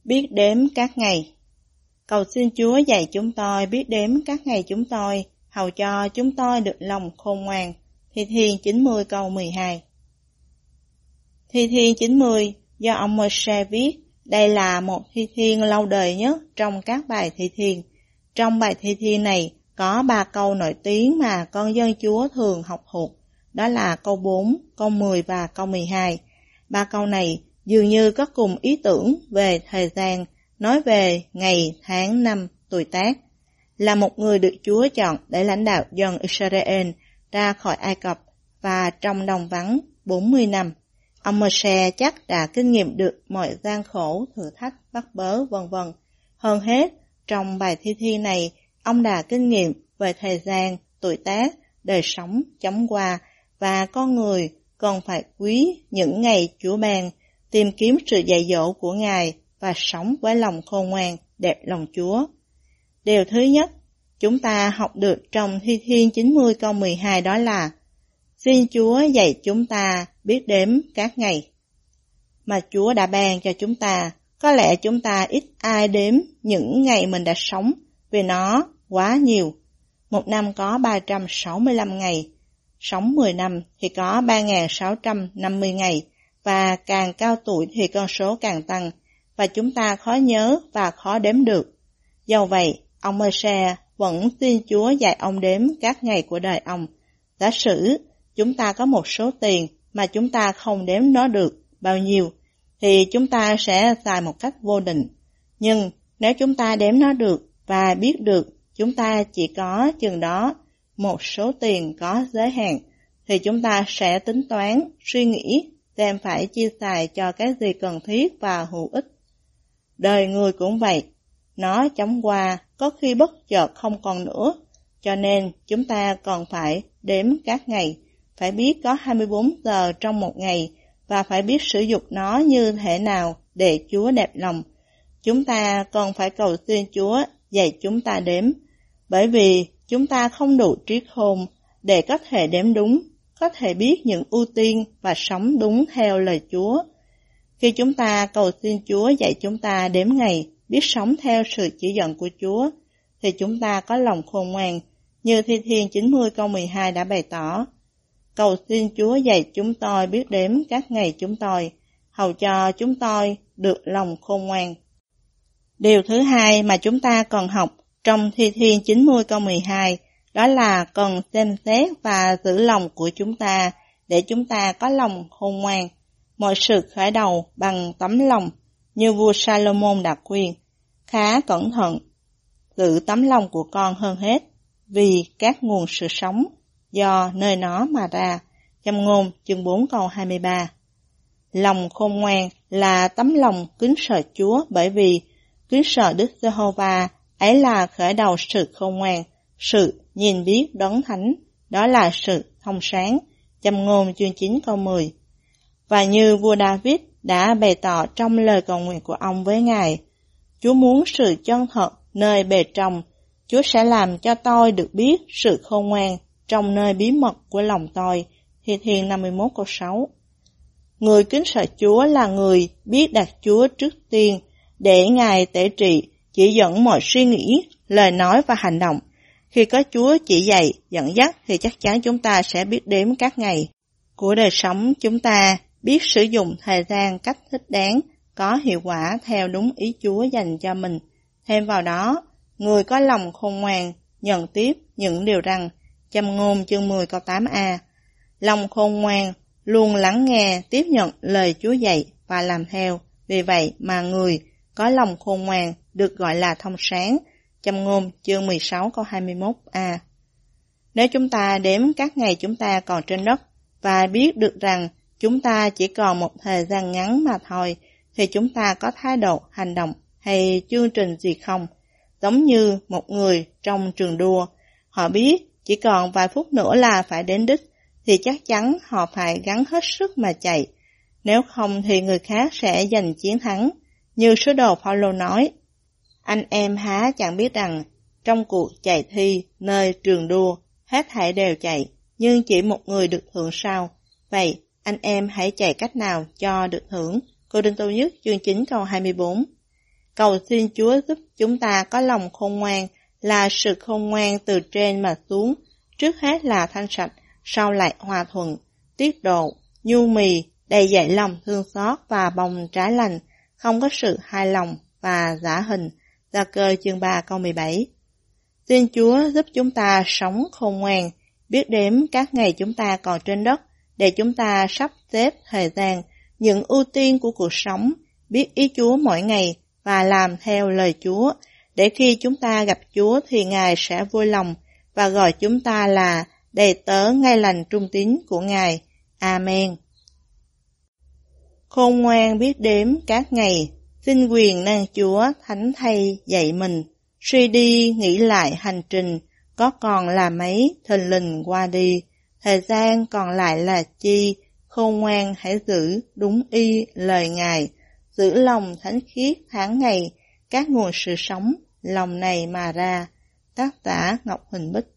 biết đếm các ngày. Cầu xin Chúa dạy chúng tôi biết đếm các ngày chúng tôi, hầu cho chúng tôi được lòng khôn ngoan. Thi Thiên 90 câu 12. Thi Thiên 90 do ông Môi-se viết, đây là một thi thiên lâu đời nhất trong các bài thi thiên. Trong bài thi thiên này có 3 câu nổi tiếng mà con dân Chúa thường học thuộc, đó là câu 4, câu 10 và câu 12. 3 câu này dường như có cùng ý tưởng về thời gian, nói về ngày, tháng, năm, tuổi Tác. Là một người được Chúa chọn để lãnh đạo dân Israel ra khỏi Ai Cập và trong đồng vắng 40 năm. Ông Môi-se chắc đã kinh nghiệm được mọi gian khổ, thử thách, bắt bớ, vân vân. Hơn hết, trong bài thi thiên này, ông đã kinh nghiệm về thời gian, tuổi Tác, đời sống chóng qua và con người còn phải quý những ngày Chúa ban, tìm kiếm sự dạy dỗ của Ngài và sống với lòng khôn ngoan, đẹp lòng Chúa. Điều thứ nhất, chúng ta học được trong Thi Thiên 90 câu 12 đó là xin Chúa dạy chúng ta biết đếm các ngày mà Chúa đã ban cho chúng ta. Có lẽ chúng ta ít ai đếm những ngày mình đã sống vì nó quá nhiều. Một năm có 365 ngày, sống 10 năm thì có 3.650 ngày, và càng cao tuổi thì con số càng tăng, và chúng ta khó nhớ và khó đếm được. Do vậy, ông Môi-se vẫn xin Chúa dạy ông đếm các ngày của đời ông. Giả sử chúng ta có một số tiền mà chúng ta không đếm nó được bao nhiêu, thì chúng ta sẽ xài một cách vô định. Nhưng nếu chúng ta đếm nó được và biết được chúng ta chỉ có chừng đó, một số tiền có giới hạn, thì chúng ta sẽ tính toán, suy nghĩ xem phải chia xài cho cái gì cần thiết và hữu ích. Đời người cũng vậy, nó chóng qua, có khi bất chợt không còn nữa, cho nên chúng ta còn phải đếm các ngày, phải biết có 24 giờ trong một ngày và phải biết sử dụng nó như thế nào để Chúa đẹp lòng. Chúng ta còn phải cầu xin Chúa dạy chúng ta đếm, bởi vì chúng ta không đủ trí khôn để có thể đếm đúng, có thể biết những ưu tiên và sống đúng theo lời Chúa. Khi chúng ta cầu xin Chúa dạy chúng ta đếm ngày, biết sống theo sự chỉ dẫn của Chúa, thì chúng ta có lòng khôn ngoan, như Thi Thiên 90 câu 12 đã bày tỏ. Cầu xin Chúa dạy chúng tôi biết đếm các ngày chúng tôi, hầu cho chúng tôi được lòng khôn ngoan. Điều thứ hai mà chúng ta còn học trong Thi Thiên 90 câu 12, đó là cần xem xét và giữ lòng của chúng ta để chúng ta có lòng khôn ngoan. Mọi sự khởi đầu bằng tấm lòng, như vua Salomon đã khuyên, khá cẩn thận, giữ tấm lòng của con hơn hết, vì các nguồn sự sống do nơi nó mà ra. Châm ngôn chương 4 câu 23. Lòng khôn ngoan là tấm lòng kính sợ Chúa, bởi vì kính sợ Đức Giê-hô-va ấy là khởi đầu sự khôn ngoan, sự nhìn biết đấng thánh, đó là sự thông sáng. Châm ngôn chương 9 câu 10. Và như vua David đã bày tỏ trong lời cầu nguyện của ông với Ngài, Chúa muốn sự chân thật nơi bề trong, Chúa sẽ làm cho tôi được biết sự khôn ngoan trong nơi bí mật của lòng tôi. Thi Thiên 51 câu 6. Người kính sợ Chúa là người biết đặt Chúa trước tiên, để Ngài tể trị, chỉ dẫn mọi suy nghĩ, lời nói và hành động. Khi có Chúa chỉ dạy, dẫn dắt thì chắc chắn chúng ta sẽ biết đếm các ngày của đời sống chúng ta, biết sử dụng thời gian cách thích đáng, có hiệu quả theo đúng ý Chúa dành cho mình. Thêm vào đó, người có lòng khôn ngoan nhận tiếp những điều rằng, Châm ngôn chương 10 câu 8a. Lòng khôn ngoan luôn lắng nghe, tiếp nhận lời Chúa dạy và làm theo. Vì vậy mà người có lòng khôn ngoan được gọi là thông sáng. Châm ngôn chương 16 câu 21a. Nếu chúng ta đếm các ngày chúng ta còn trên đất và biết được rằng chúng ta chỉ còn một thời gian ngắn mà thôi, thì chúng ta có thái độ, hành động hay chương trình gì không? Giống như một người trong trường đua, họ biết chỉ còn vài phút nữa là phải đến đích, thì chắc chắn họ phải gắng hết sức mà chạy. Nếu không thì người khác sẽ giành chiến thắng. Như sứ đồ Phaolô nói, anh em há chẳng biết rằng trong cuộc chạy thi nơi trường đua, hết thảy đều chạy, nhưng chỉ một người được thưởng sao? Vậy anh em hãy chạy cách nào cho được thưởng? Cô-rinh-tô nhất chương 9 câu 24. Cầu xin Chúa giúp chúng ta có lòng khôn ngoan, là sự khôn ngoan từ trên mà xuống, trước hết là thanh sạch, sau lại hòa thuận, tiết độ, nhu mì, đầy dạy lòng thương xót và bồng trái lành, không có sự hài lòng và giả hình. Gia-cơ chương 3 câu 17. Xin Chúa giúp chúng ta sống khôn ngoan, biết đếm các ngày chúng ta còn trên đất, để chúng ta sắp xếp thời gian, những ưu tiên của cuộc sống, biết ý Chúa mỗi ngày và làm theo lời Chúa, để khi chúng ta gặp Chúa thì Ngài sẽ vui lòng và gọi chúng ta là đầy tớ ngay lành trung tín của Ngài. Amen. Khôn ngoan biết đếm các ngày, xin quyền năng Chúa thánh thay dạy mình, suy đi nghĩ lại hành trình, có còn là mấy thình lình qua đi, thời gian còn lại là chi, khôn ngoan hãy giữ đúng y lời Ngài, giữ lòng thánh khiết tháng ngày, các nguồn sự sống, lòng này mà ra. Tác giả Ngọc Huỳnh Bích.